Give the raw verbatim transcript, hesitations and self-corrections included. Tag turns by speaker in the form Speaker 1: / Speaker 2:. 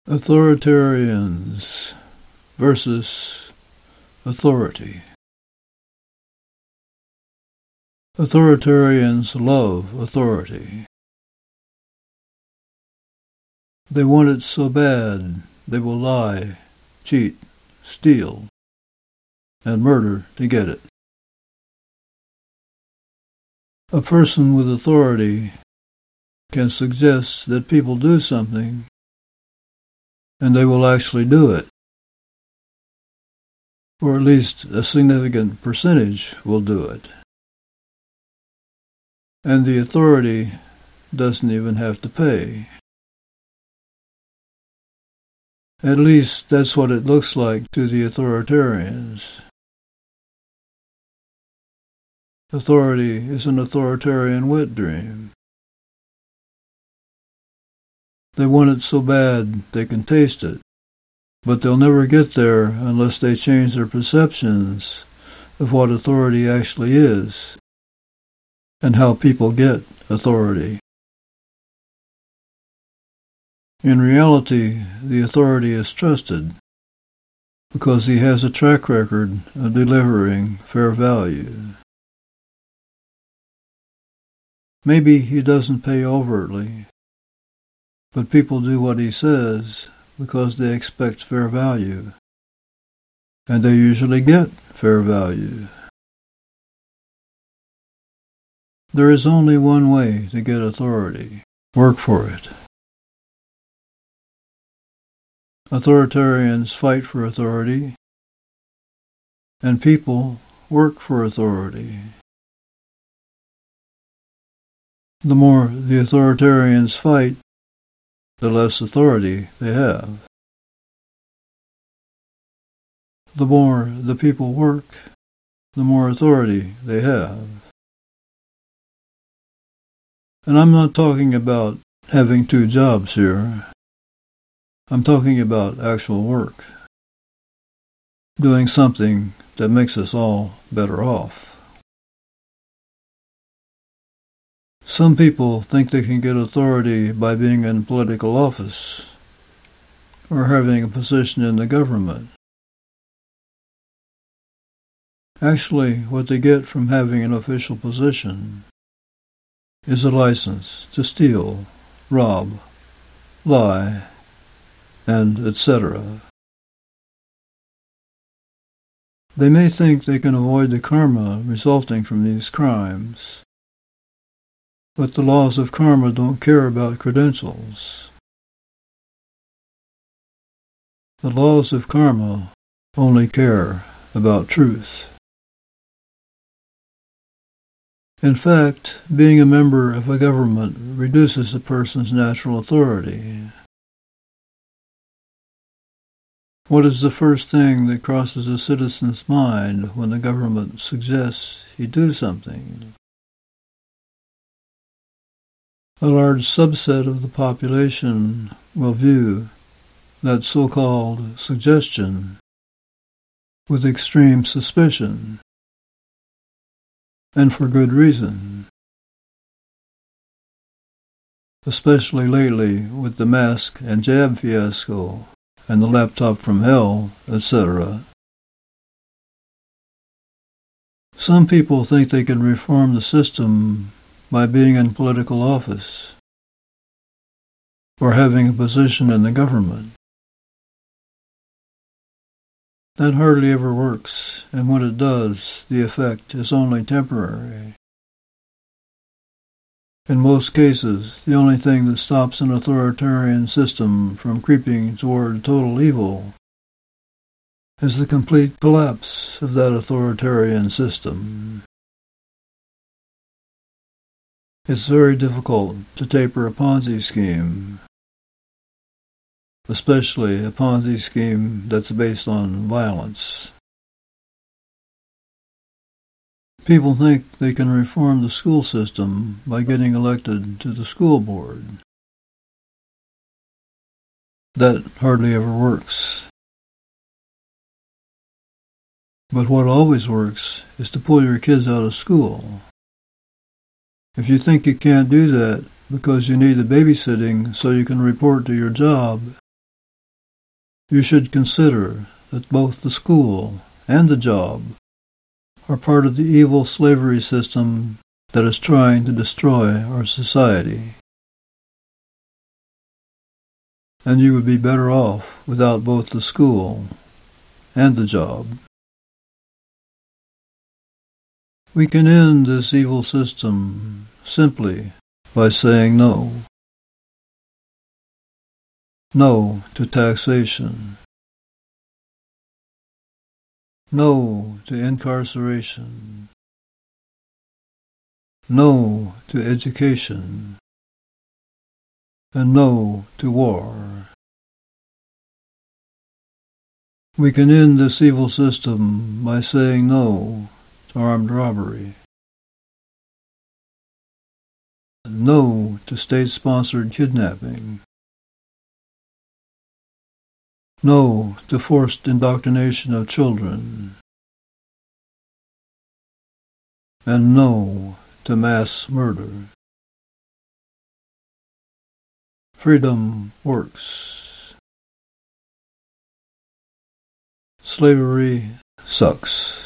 Speaker 1: Authoritarians versus authority. Authoritarians love authority. They want it so bad they will lie, cheat, steal, and murder to get it. A person with authority can suggest that people do something, and they will actually do it. Or at least a significant percentage will do it. And the authority doesn't even have to pay. At least that's what it looks like to the authoritarians. Authority is an authoritarian wet dream. They want it so bad they can taste it, but they'll never get there unless they change their perceptions of what authority actually is and how people get authority. In reality, the authority is trusted because he has a track record of delivering fair value. Maybe he doesn't pay overtly, but people do what he says because they expect fair value, and they usually get fair value. There is only one way to get authority. Work for it. Authoritarians fight for authority, and people work for authority. The more the authoritarians fight, the less authority they have. The more the people work, the more authority they have. And I'm not talking about having two jobs here. I'm talking about actual work. Doing something that makes us all better off. Some people think they can get authority by being in political office or having a position in the government. Actually, what they get from having an official position is a license to steal, rob, lie, and et cetera. They may think they can avoid the karma resulting from these crimes, but the laws of karma don't care about credentials. The laws of karma only care about truth. In fact, being a member of a government reduces a person's natural authority. What is the first thing that crosses a citizen's mind when the government suggests he do something? A large subset of the population will view that so-called suggestion with extreme suspicion, and for good reason, especially lately with the mask and jab fiasco and the laptop from hell, et cetera. Some people think they can reform the system by being in political office or having a position in the government. That hardly ever works, and when it does, the effect is only temporary. In most cases, the only thing that stops an authoritarian system from creeping toward total evil is the complete collapse of that authoritarian system. It's very difficult to taper a Ponzi scheme, especially a Ponzi scheme that's based on violence. People think they can reform the school system by getting elected to the school board. That hardly ever works. But what always works is to pull your kids out of school. If you think you can't do that because you need the babysitting so you can report to your job, You should consider that both the school and the job are part of the evil slavery system that is trying to destroy our society. And you would be better off without both the school and the job. We can end this evil system simply by saying no. No to taxation. No to incarceration. No to education. And no to war. We can end this evil system by saying no to armed robbery. No to state-sponsored kidnapping. No to forced indoctrination of children. And no to mass murder. Freedom works. Slavery sucks.